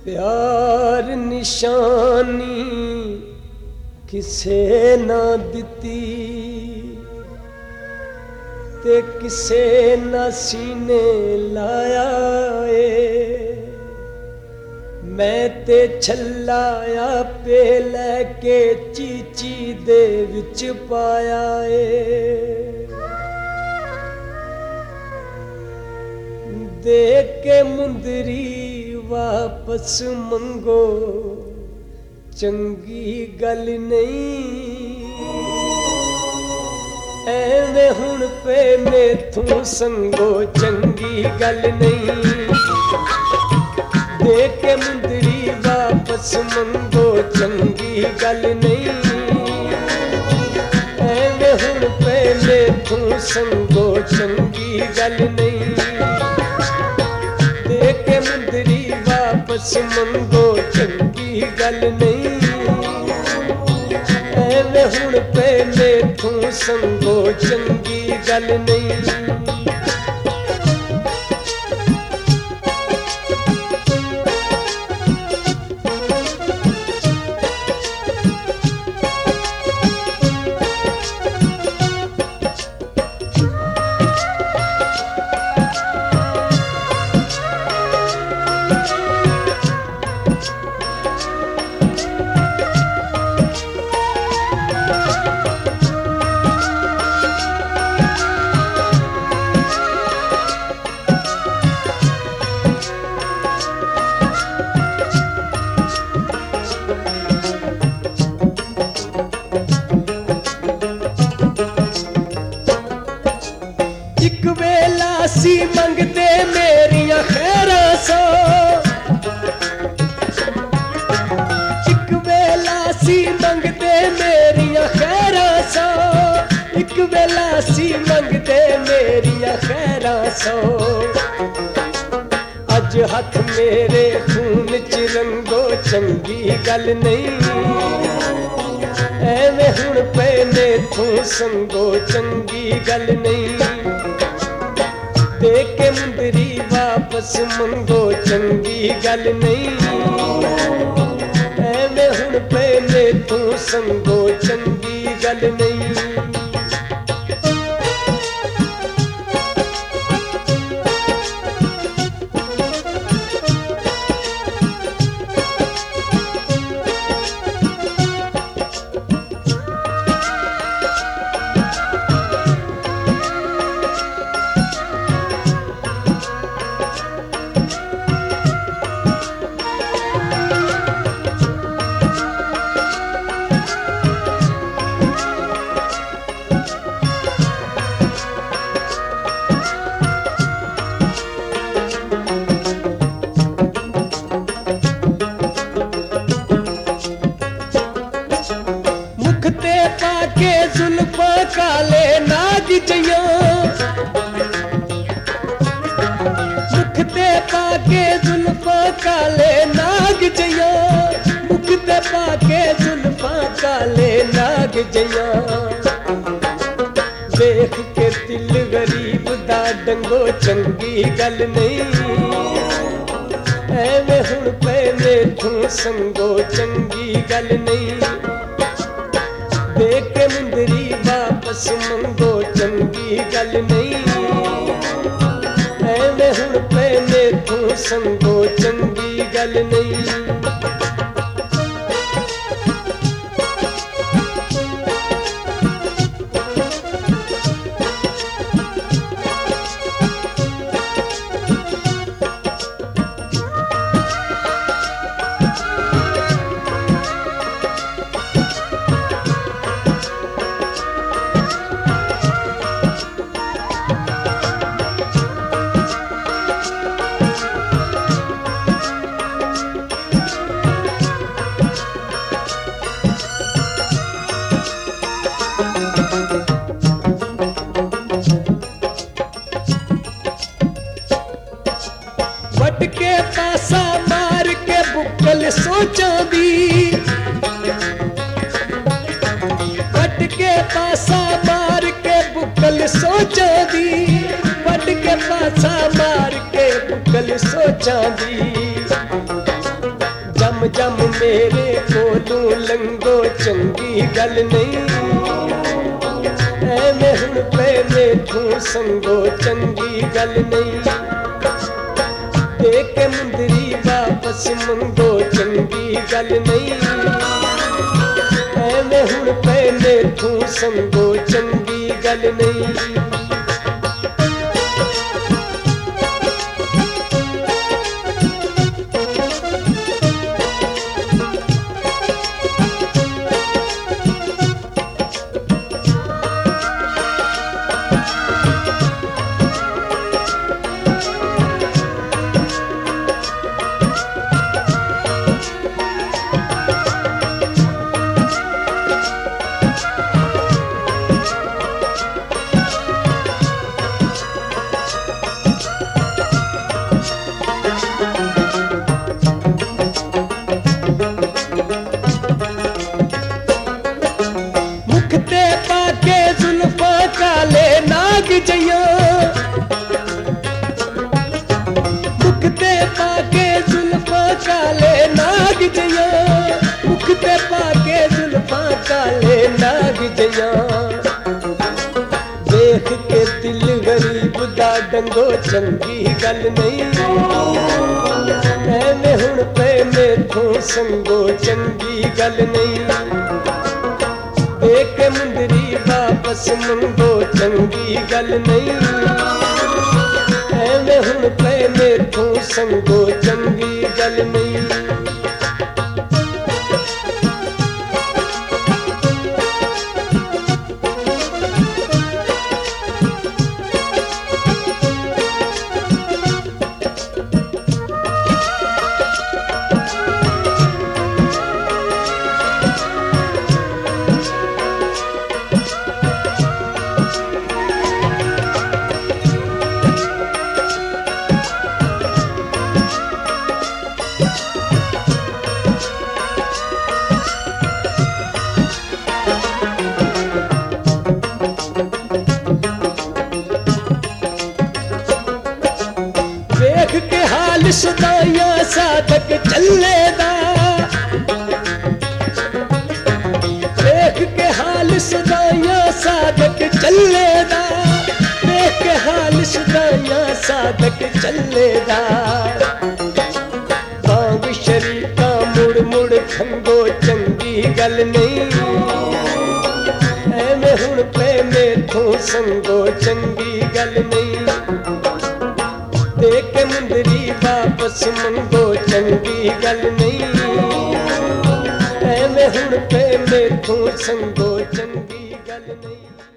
प्यार निशानी किसे ना दिती ते किसे ना सीने लाया ए। मैं ते छलाया पे लैके चीची दे विच पाया ए। दे के मुंदरी वापस मंगो चंगी गल नहीं। एवें हुण पे मेथों संगो चंगी गल नहीं। दे के मुंदरी वापस मंगो चंगी गल नहीं। एवें हुण पे मेथों संगो चंगी गल नहीं। दे के मुंदरी वापस मंगो चंगी गल नहीं। एवें हुण पे मेथों संगो चंगी गल नहीं। इक वेला सी मंगदे मेरियां खैरां सो। इक वेला सी मंगदे मेरियां खैरां सो। इक वेला सी मंगदे मेरियां खैरां सो। अज हथ मेरे खून च रंगो चंगी गल नहीं। एवें हुण पे मेथों संगो चंगी गल नहीं। दे के मुंदरी वापस मंगो चंगी गल नहीं। एवें हुण पे मेथों संगो चंगी गल नहीं। मुखते पाके जुल्फा काले नाग जइयां। मुखते पाके जुल्फा काले नाग जइयां। मुखते पाके जुल्फा काले नाग जइयां। देख के दिल गरीब दा डंगो चंगी गल नहीं। एवें हुण पे मेथों संगो चंगी गल नहीं। दे के मुंदरी वापस मंगो चंगी गल नहीं। एवें हुण पे मेथों संगो चंगी गल नहीं। वट के पासा मार के बुकल सोचा दी। वट के पासा मार के बुकल सोचा दी। वट के पासा मार के बुकल सोचा दी। गल नहीं। ਐਵੇਂ ਹੁਣ ਪੈ ਮੇਥੋਂ ਸੰਗੋ ਚੰਗੀ ਗੱਲ ਨਹੀਂ। ਦੇ ਕੇ ਮੁੰਦਰੀ ਵਾਪਸ ਮੰਗੋ ਚੰਗੀ ਗੱਲ ਨਹੀਂ। ਐਵੇਂ ਹੁਣ ਪੈ ਮੇਥੋਂ ਸੰਗੋ ਚੰਗੀ ਗੱਲ ਨਹੀਂ। मुखते पाके जुल्फा काले नाग जया। मुखते पाके जुल्फा काले नाग जया। देख के दिल गरीब दा डंगो चंगी गल नहीं। ऐवें हुण पे मेथों संगो चंगी गल नहीं। देख के मुंदरी वापस मंगो चंगी गल नहीं। ऐवें हुण पे मेथों संगो चंगी गल नहीं। देख के हाल सदाया साधक चलेदा। देख के हाल सदाया साधक चलेदा। देख के हाल सदाया साधक चलेदा। बांग शरीका मुड़ मुड़ खंगो चंगी गल नहीं। ऐवें हुण पे मेथों संगो चंगी गल नहीं। देख के मुंदरी वापस मंगो चंगी गल नहीं। ऐवें हुण पे मेथों संगो चंगी गल नहीं।